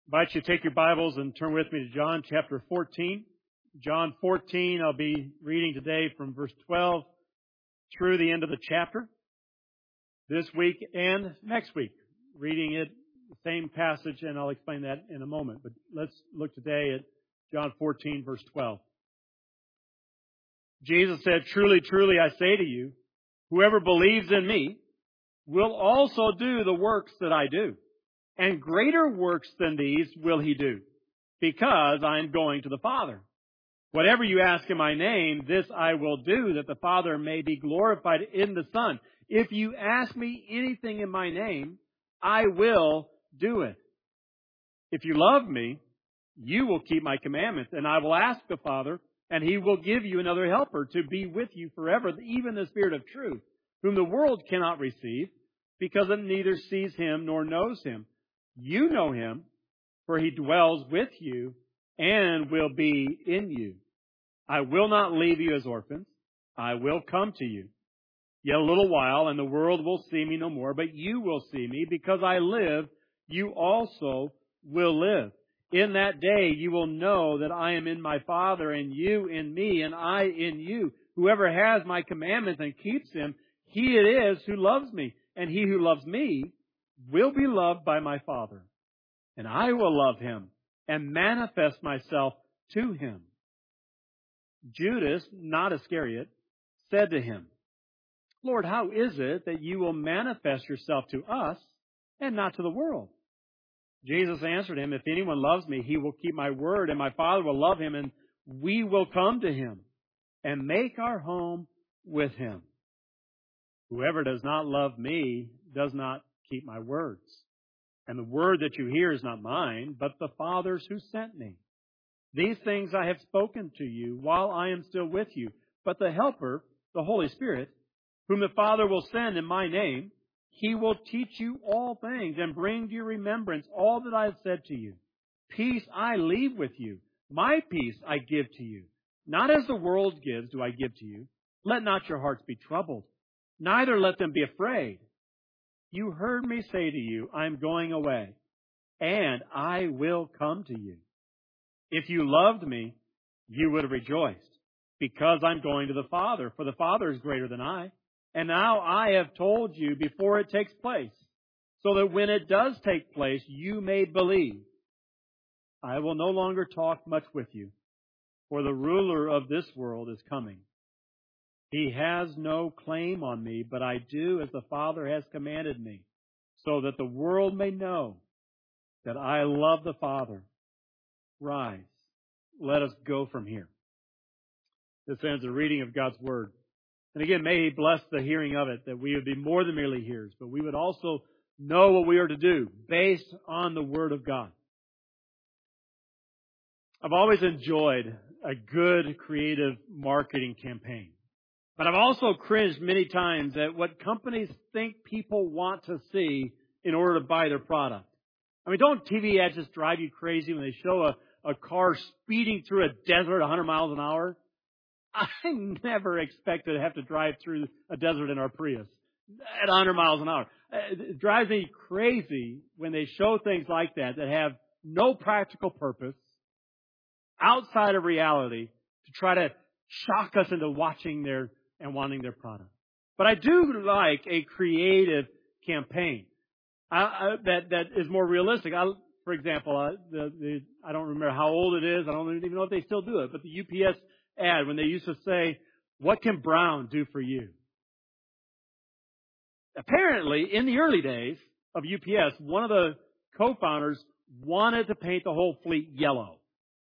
invite you to take your Bibles and turn with me to John chapter 14. John 14, I'll be reading today from verse 12 through the end of the chapter. This week and next week, reading it, the same passage, and I'll explain that in a moment. But let's look today at John 14, verse 12. Jesus said, "Truly, truly, I say to you, whoever believes in me will also do the works that I do. And greater works than these will he do, because I am going to the Father. Whatever you ask in my name, this I will do, that the Father may be glorified in the Son. If you ask me anything in my name, I will do it. If you love me, you will keep my commandments, and I will ask the Father, and he will give you another helper to be with you forever, even the Spirit of truth, whom the world cannot receive, because it neither sees him nor knows him. You know him, for he dwells with you and will be in you. I will not leave you as orphans. I will come to you. Yet a little while, and the world will see me no more, but you will see me. Because I live, you also will live. In that day you will know that I am in my Father, and you in me, and I in you. Whoever has my commandments and keeps them, he it is who loves me. And he who loves me will be loved by my Father. And I will love him and manifest myself to him." Judas, not Iscariot, said to him, "Lord, how is it that you will manifest yourself to us and not to the world?" Jesus answered him, "If anyone loves me, he will keep my word, and my Father will love him, and we will come to him and make our home with him. Whoever does not love me does not keep my words. And the word that you hear is not mine, but the Father's who sent me. These things I have spoken to you while I am still with you. But the Helper, the Holy Spirit, whom the Father will send in my name, he will teach you all things and bring to your remembrance all that I have said to you. Peace I leave with you. My peace I give to you. Not as the world gives do I give to you. Let not your hearts be troubled, neither let them be afraid. You heard me say to you, I am going away, and I will come to you. If you loved me, you would have rejoiced, because I'm going to the Father, for the Father is greater than I. And now I have told you before it takes place, so that when it does take place, you may believe. I will no longer talk much with you, for the ruler of this world is coming. He has no claim on me, but I do as the Father has commanded me, so that the world may know that I love the Father. Rise, let us go from here." This ends the reading of God's Word. And again, may He bless the hearing of it, that we would be more than merely hearers, but we would also know what we are to do based on the Word of God. I've always enjoyed a good creative marketing campaign. But I've also cringed many times at what companies think people want to see in order to buy their product. I mean, don't TV ads just drive you crazy when they show a car speeding through a desert at 100 miles an hour? I never expected to have to drive through a desert in our Prius at 100 miles an hour. It drives me crazy when they show things like that have no practical purpose outside of reality to try to shock us into watching and wanting their product. But I do like a creative campaign that is more realistic. For example, I don't remember how old it is. I don't even know if they still do it. But the UPS ad, when they used to say, "What can Brown do for you?" Apparently, in the early days of UPS, one of the co-founders wanted to paint the whole fleet yellow.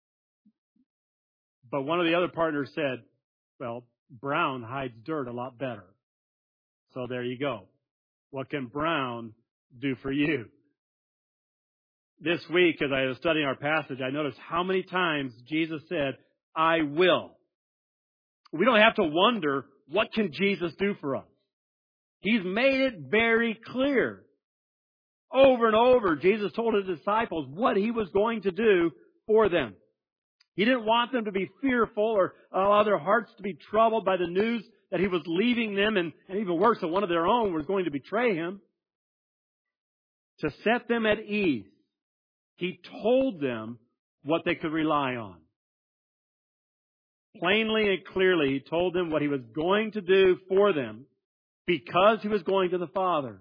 But one of the other partners said, "Well, brown hides dirt a lot better." So there you go. What can Brown do for you? This week, as I was studying our passage, I noticed how many times Jesus said, "I will." We don't have to wonder, what can Jesus do for us? He's made it very clear. Over and over, Jesus told his disciples what he was going to do for them. He didn't want them to be fearful or allow their hearts to be troubled by the news that he was leaving them, and even worse, that one of their own was going to betray him. To set them at ease, He told them what they could rely on. Plainly and clearly, He told them what He was going to do for them because He was going to the Father.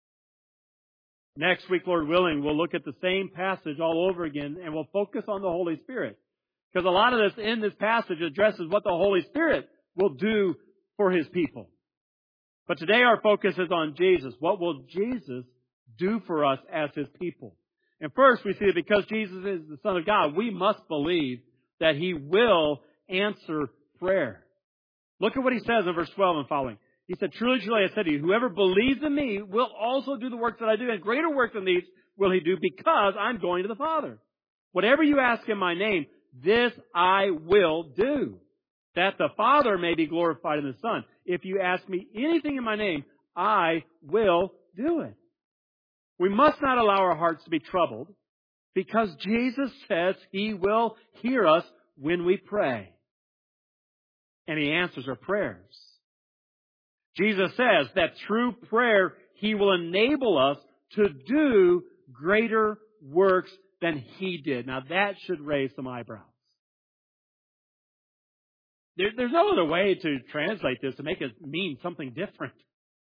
Next week, Lord willing, we'll look at the same passage all over again, and we'll focus on the Holy Spirit. Because a lot of this in this passage addresses what the Holy Spirit will do for His people. But today our focus is on Jesus. What will Jesus do for us as His people? And first we see that because Jesus is the Son of God, we must believe that He will answer prayer. Look at what He says in verse 12 and following. He said, "Truly, truly, I said to you, whoever believes in me will also do the works that I do, and greater work than these will he do, because I'm going to the Father. Whatever you ask in my name, this I will do, that the Father may be glorified in the Son. If you ask me anything in my name, I will do it." We must not allow our hearts to be troubled, because Jesus says He will hear us when we pray. And He answers our prayers. Jesus says that through prayer, He will enable us to do greater works than He did. Now that should raise some eyebrows. There's no other way to translate this to make it mean something different.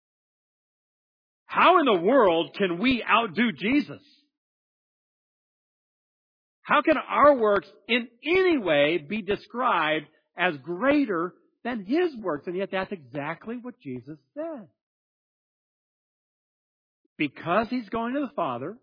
How in the world can we outdo Jesus? How can our works in any way be described as greater than His works? And yet that's exactly what Jesus said. Because He's going to the Father,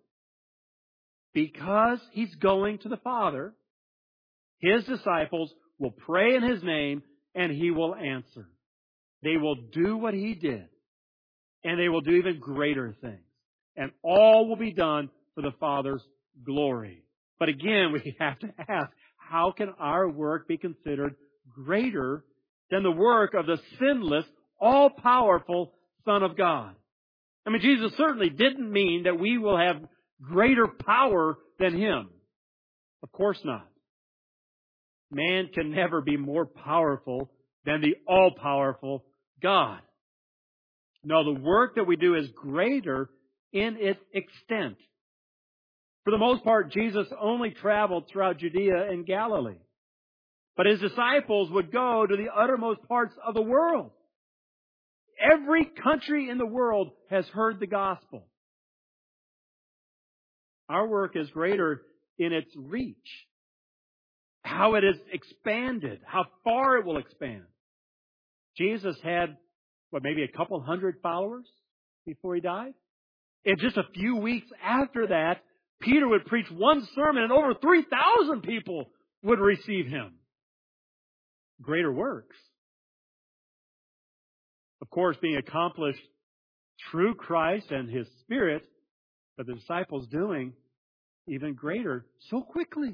His disciples will pray in His name and He will answer. They will do what He did. And they will do even greater things. And all will be done for the Father's glory. But again, we have to ask, how can our work be considered greater than the work of the sinless, all-powerful Son of God? I mean, Jesus certainly didn't mean that we will have greater power than Him. Of course not. Man can never be more powerful than the all-powerful God. No, the work that we do is greater in its extent. For the most part, Jesus only traveled throughout Judea and Galilee. But His disciples would go to the uttermost parts of the world. Every country in the world has heard the gospel. Our work is greater in its reach. How it is expanded. How far it will expand. Jesus had, maybe a couple hundred followers before He died? In just a few weeks after that, Peter would preach one sermon and over 3,000 people would receive Him. Greater works. Of course, being accomplished through Christ and His Spirit, but the disciples doing even greater so quickly.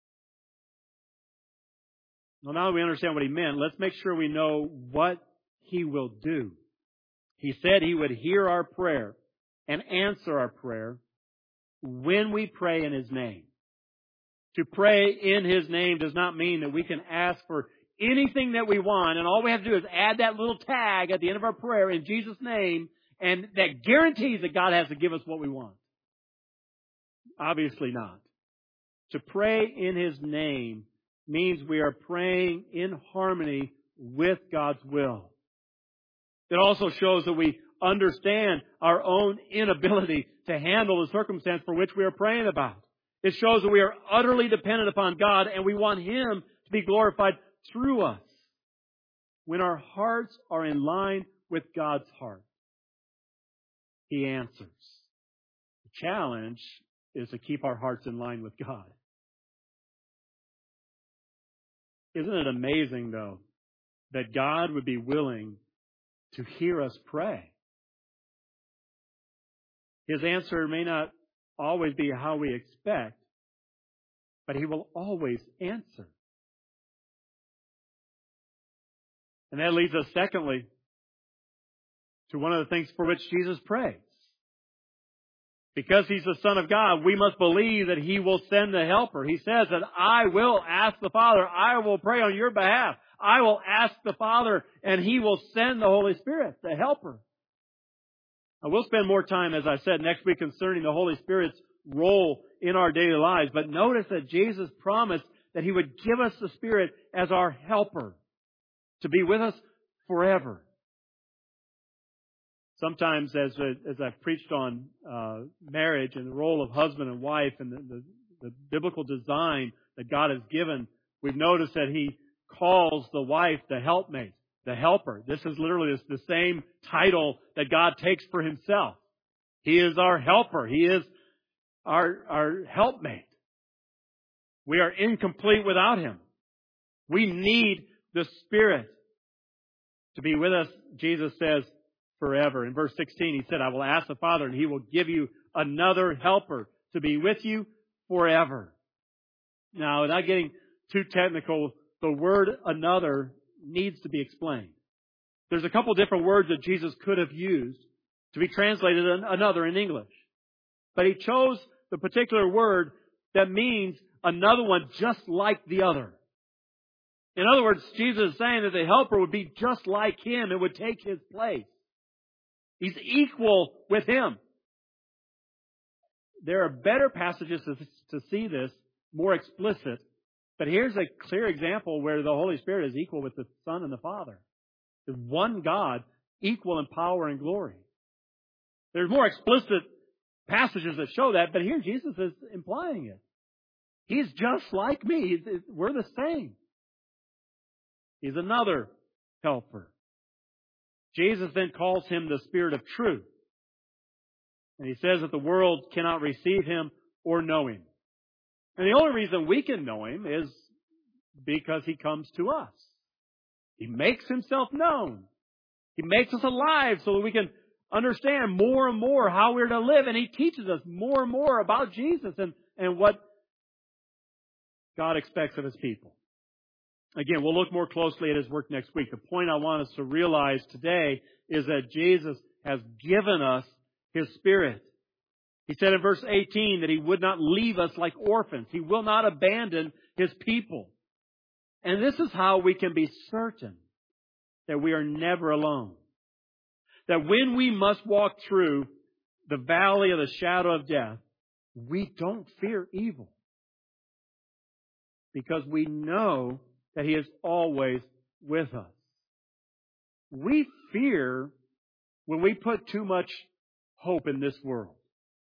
Well, now that we understand what He meant, let's make sure we know what He will do. He said He would hear our prayer and answer our prayer when we pray in His name. To pray in His name does not mean that we can ask for anything that we want, and all we have to do is add that little tag at the end of our prayer in Jesus' name, and that guarantees that God has to give us what we want. Obviously not. To pray in His name means we are praying in harmony with God's will. It also shows that we understand our own inability to handle the circumstance for which we are praying about. It shows that we are utterly dependent upon God and we want Him to be glorified through us. When our hearts are in line with God's heart, He answers. The challenge is to keep our hearts in line with God. Isn't it amazing, though, that God would be willing to hear us pray? His answer may not always be how we expect, but He will always answer. And that leads us, secondly, to one of the things for which Jesus prays. Because He's the Son of God, we must believe that He will send the Helper. He says that I will ask the Father, I will pray on your behalf. I will ask the Father, and He will send the Holy Spirit, the Helper. Now, we'll spend more time, as I said, next week concerning the Holy Spirit's role in our daily lives. But notice that Jesus promised that He would give us the Spirit as our helper to be with us forever. Sometimes as I've preached on marriage and the role of husband and wife and the biblical design that God has given, we've noticed that He calls the wife the helpmate, the helper. This is literally the same title that God takes for Himself. He is our helper. He is our helpmate. We are incomplete without Him. We need the Spirit to be with us, Jesus says, forever. In verse 16, He said, I will ask the Father, and He will give you another helper to be with you forever. Now, without getting too technical, the word another needs to be explained. There's a couple different words that Jesus could have used to be translated another in English. But He chose the particular word that means another one just like the other. In other words, Jesus is saying that the helper would be just like Him. It would take His place. He's equal with Him. There are better passages to see this, more explicit. But here's a clear example where the Holy Spirit is equal with the Son and the Father. The one God, equal in power and glory. There's more explicit passages that show that, but here Jesus is implying it. He's just like me. We're the same. He's another helper. Jesus then calls Him the Spirit of truth. And He says that the world cannot receive Him or know Him. And the only reason we can know Him is because He comes to us. He makes Himself known. He makes us alive so that we can understand more and more how we're to live. And He teaches us more and more about Jesus and what God expects of His people. Again, we'll look more closely at His work next week. The point I want us to realize today is that Jesus has given us His Spirit. He said in verse 18 that He would not leave us like orphans. He will not abandon His people. And this is how we can be certain that we are never alone. That when we must walk through the valley of the shadow of death, we don't fear evil. Because we know that He is always with us. We fear when we put too much hope in this world.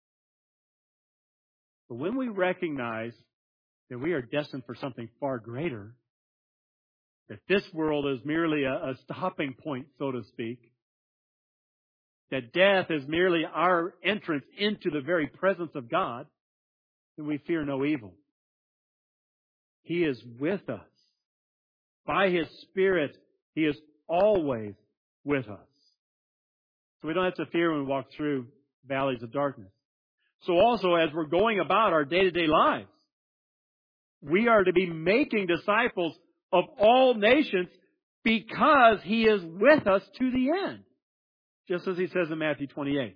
But when we recognize that we are destined for something far greater, that this world is merely a stopping point, so to speak, that death is merely our entrance into the very presence of God, then we fear no evil. He is with us. By His Spirit, He is always with us. So we don't have to fear when we walk through valleys of darkness. So also, as we're going about our day-to-day lives, we are to be making disciples of all nations because He is with us to the end. Just as He says in Matthew 28.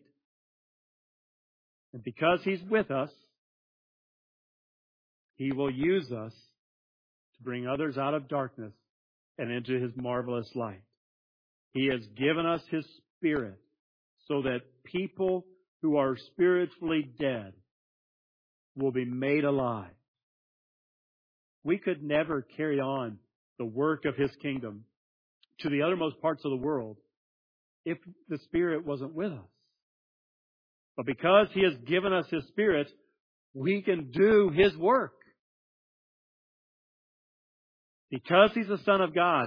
And because He's with us, He will use us to bring others out of darkness and into His marvelous light. He has given us His Spirit so that people who are spiritually dead will be made alive. We could never carry on the work of His kingdom to the uttermost parts of the world if the Spirit wasn't with us. But because He has given us His Spirit, we can do His work. Because He's the Son of God,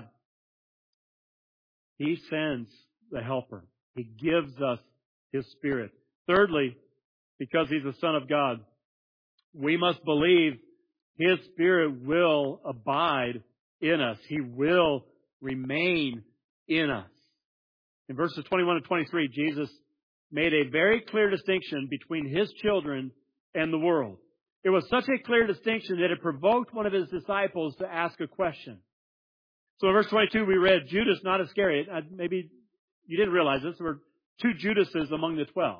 He sends the Helper. He gives us His Spirit. Thirdly, because He's the Son of God, we must believe His Spirit will abide in us. He will remain in us. In verses 21 and 23, Jesus made a very clear distinction between His children and the world. It was such a clear distinction that it provoked one of His disciples to ask a question. So in verse 22, we read, Judas, not Iscariot. Maybe you didn't realize this. There were two Judases among the 12.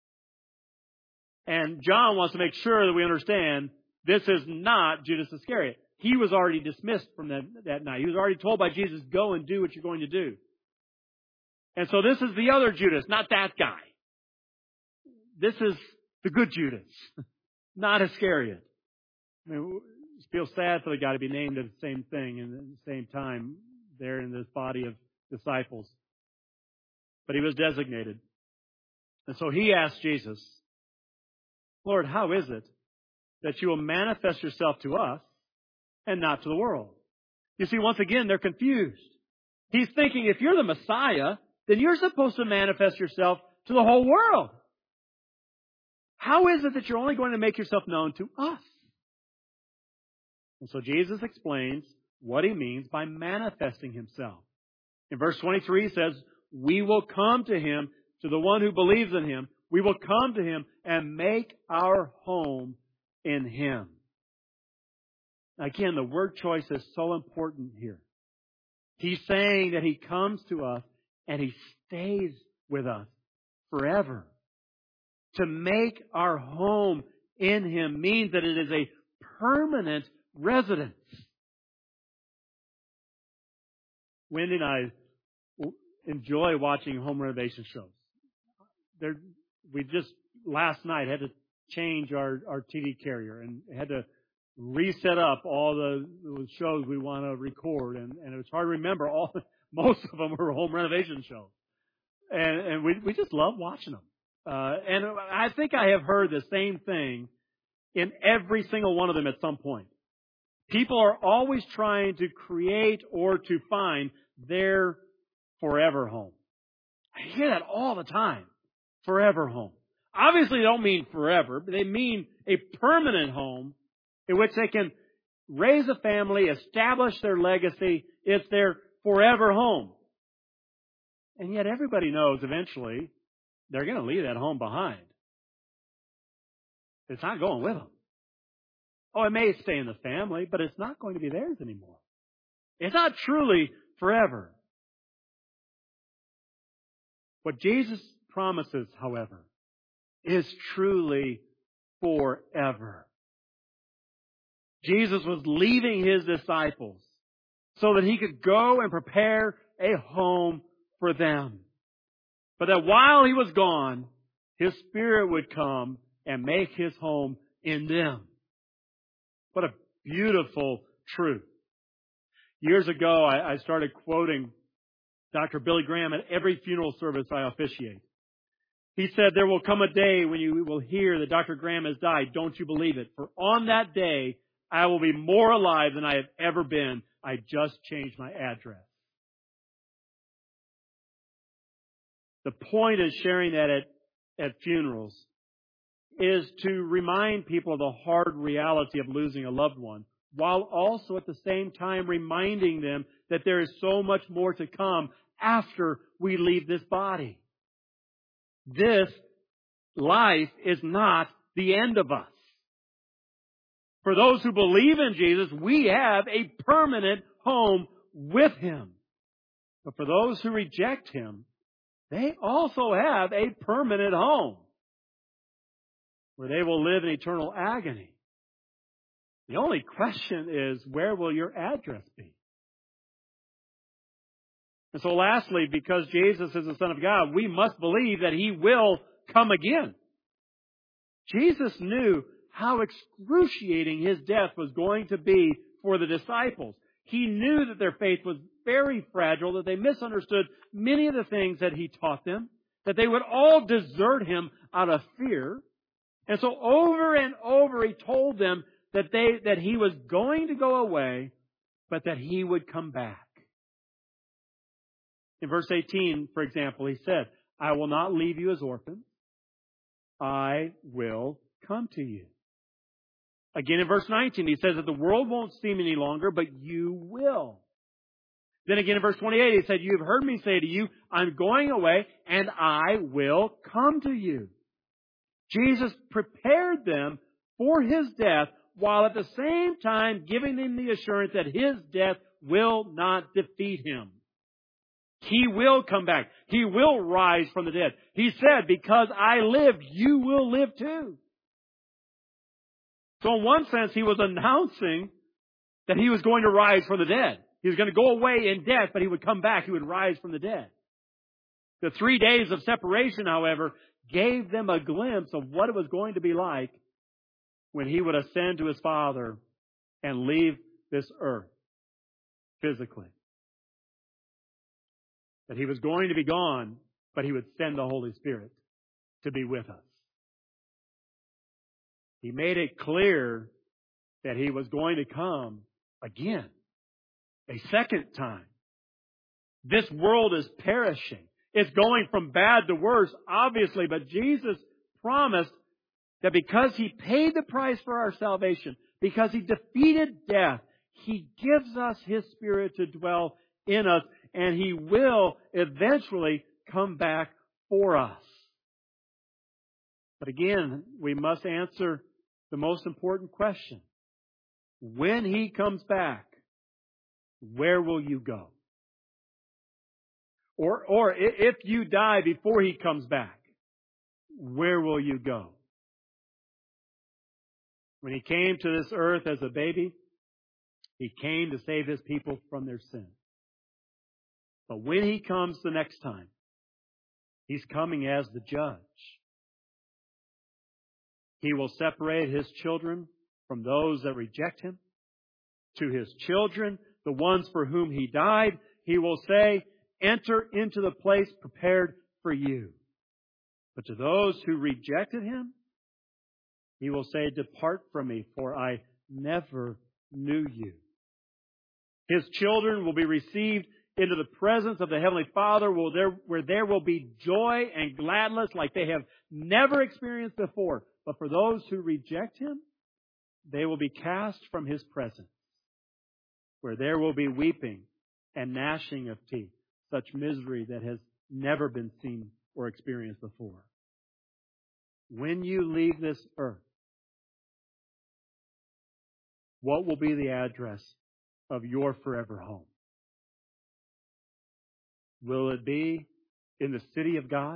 And John wants to make sure that we understand this is not Judas Iscariot. He was already dismissed from that night. He was already told by Jesus, go and do what you're going to do. And so this is the other Judas, not that guy. This is the good Judas. not Iscariot. I mean, it feels sad for the guy to be named at the same thing and at the same time there in this body of disciples. But he was designated. And so he asked Jesus, Lord, how is it that you will manifest yourself to us and not to the world? You see, once again, they're confused. He's thinking, if you're the Messiah, then you're supposed to manifest yourself to the whole world. How is it that you're only going to make yourself known to us? And so Jesus explains what he means by manifesting himself. In verse 23, he says, we will come to him, to the one who believes in him. We will come to him and make our home in him. Again, the word choice is so important here. He's saying that he comes to us and he stays with us forever. To make our home in him means that it is a permanent residence. Wendy and I enjoy watching home renovation shows. We just last night had to change our TV carrier and had to reset up all the shows we want to record, and it was hard to remember most of them were home renovation shows, and we just love watching them. And I think I have heard the same thing in every single one of them at some point. People are always trying to create or to find their forever home. I hear that all the time. Forever home. Obviously, they don't mean forever, but they mean a permanent home in which they can raise a family, establish their legacy. It's their forever home. And yet everybody knows eventually they're going to leave that home behind. It's not going with them. Oh, it may stay in the family, but it's not going to be theirs anymore. It's not truly forever. What Jesus promises, however, is truly forever. Jesus was leaving his disciples so that he could go and prepare a home for them. But that while he was gone, his Spirit would come and make his home in them. What a beautiful truth. Years ago, I started quoting Dr. Billy Graham at every funeral service I officiate. He said, there will come a day when you will hear that Dr. Graham has died. Don't you believe it? For on that day, I will be more alive than I have ever been. I just changed my address. The point of sharing that at funerals is to remind people of the hard reality of losing a loved one, while also at the same time reminding them that there is so much more to come after we leave this body. This life is not the end of us. For those who believe in Jesus, we have a permanent home with him. But for those who reject him, they also have a permanent home where they will live in eternal agony. The only question is, where will your address be? And so lastly, because Jesus is the Son of God, we must believe that he will come again. Jesus knew how excruciating his death was going to be for the disciples. He knew that their faith was very fragile, that they misunderstood many of the things that he taught them, that they would all desert him out of fear. And so over and over he told them that he was going to go away, but that he would come back. In verse 18, for example, he said, I will not leave you as orphans. I will come to you. Again, in verse 19, he says that the world won't see me any longer, but you will. Then again, in verse 28, he said, you have heard me say to you, I'm going away, and I will come to you. Jesus prepared them for his death, while at the same time giving them the assurance that his death will not defeat him. He will come back. He will rise from the dead. He said, because I live, you will live too. So in one sense, he was announcing that he was going to rise from the dead. He was going to go away in death, but he would come back. He would rise from the dead. The 3 days of separation, however, gave them a glimpse of what it was going to be like when He would ascend to His Father and leave this earth physically. That He was going to be gone, but He would send the Holy Spirit to be with us. He made it clear that He was going to come again, a second time. This world is perishing. It's going from bad to worse, obviously, but Jesus promised that because He paid the price for our salvation, because He defeated death, He gives us His Spirit to dwell in us, and He will eventually come back for us. But again, we must answer the most important question. When He comes back, where will you go? Or if you die before He comes back, where will you go? When He came to this earth as a baby, He came to save His people from their sin. But when He comes the next time, He's coming as the judge. He will separate His children from those that reject Him. To His children, the ones for whom He died, He will say, enter into the place prepared for you. But to those who rejected Him, He will say, depart from me, for I never knew you. His children will be received into the presence of the Heavenly Father, where there will be joy and gladness like they have never experienced before. But for those who reject Him, they will be cast from His presence, where there will be weeping and gnashing of teeth, such misery that has never been seen or experienced before. When you leave this earth, what will be the address of your forever home? Will it be in the city of God?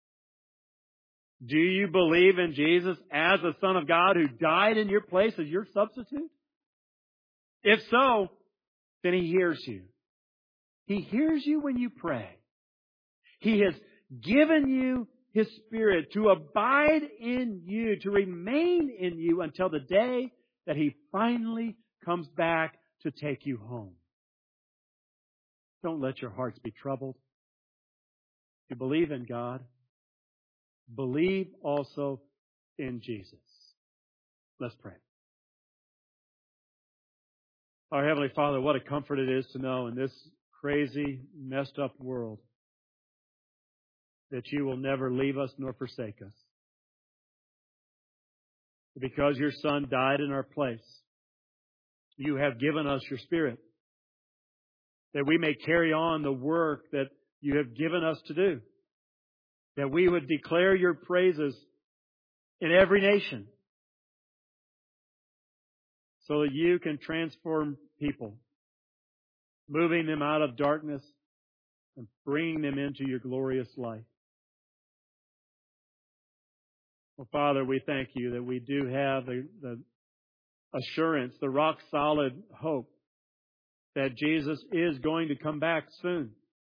Do you believe in Jesus as the Son of God who died in your place as your substitute? If so, then He hears you. He hears you when you pray. He has given you His Spirit to abide in you, to remain in you until the day that He finally comes back to take you home. Don't let your hearts be troubled. If you believe in God, believe also in Jesus. Let's pray. Our Heavenly Father, what a comfort it is to know in this crazy, messed up world that You will never leave us nor forsake us. Because Your Son died in our place, You have given us Your Spirit, that we may carry on the work that You have given us to do, that we would declare Your praises in every nation, so that You can transform people, moving them out of darkness and bringing them into Your glorious light. Well, Father, we thank You that we do have the assurance, the rock-solid hope that Jesus is going to come back soon.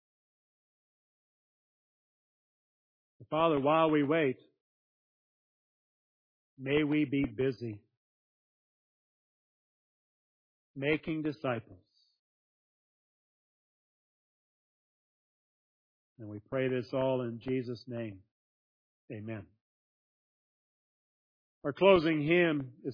Father, while we wait, may we be busy making disciples. And we pray this all in Jesus' name. Amen. Our closing hymn is